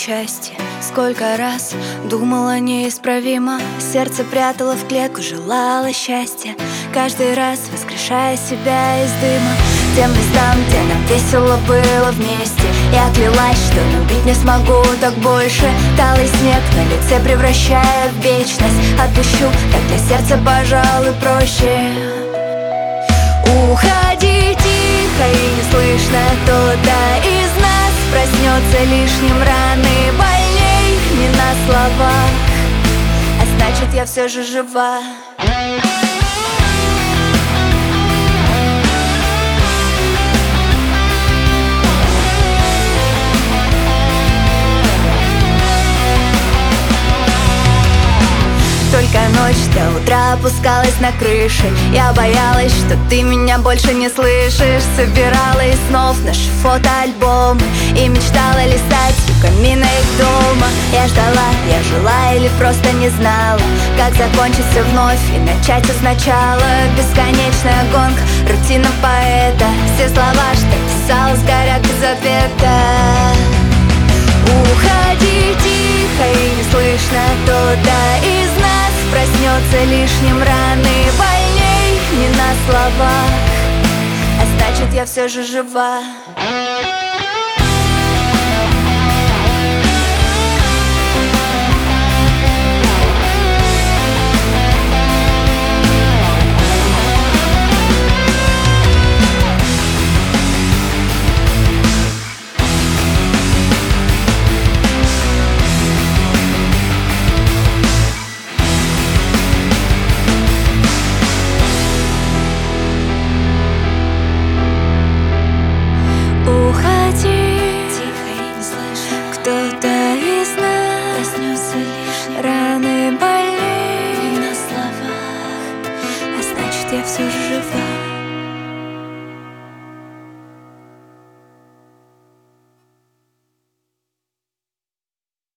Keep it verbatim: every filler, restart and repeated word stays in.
части. Сколько раз думала неисправимо, сердце прятало в клетку, желала счастья. Каждый раз воскрешая себя из дыма, тем местам, где нам весело было вместе. Я клялась, что любить не смогу так больше. Талый снег на лице превращая в вечность. Отпущу, так для сердца, пожалуй, проще. Уходи тихо и не слышно, кто-то из нас проснется лишним раны. Больней не на словах, а значит, я все же жива. Только ночь до утра опускалась на крыши. Я боялась, что ты меня больше не слышишь. Собирала из снов наши фотоальбомы и мечтала листать у камина их дома. Я ждала, я жила или просто не знала, как закончится вновь и начать все сначала. Бесконечная гонка, рутина поэта. Все слова, что писала, сгорят без ответа. Уходи тихо и не слышно, кто-то из нас проснется лишним раны. Больней не на словах, а значит, я все же жива. Кто-то из нас проснется лишним, раны больней не на словах, а значит, я все же жива.